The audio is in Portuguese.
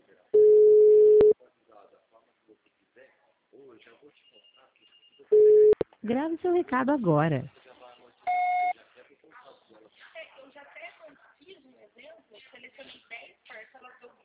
Grave seu recado agora. Eu já até fiz um exemplo, selecionei 10 parcelas do